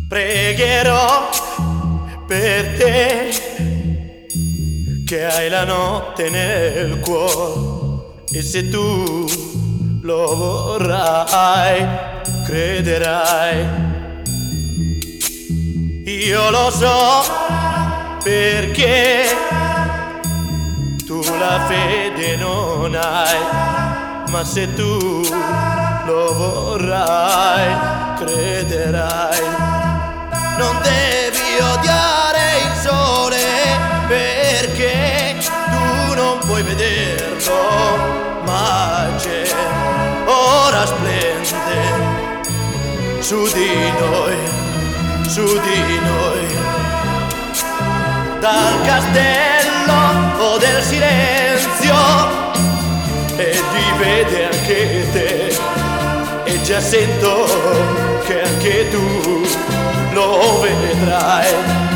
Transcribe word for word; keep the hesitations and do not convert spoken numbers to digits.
Pregherò per te che hai la notte nel cuore, e se tu lo vorrai, crederai. Io lo so perché tu la fede non hai, ma se tu lo vorrai, crederai. Non devi odiare il sole perché tu non puoi vederlo, ma c'è, ora splende su di noi, su di noi. Dal castello o del silenzio, e ti vede anche te, e già sento che anche tu lo vedrai.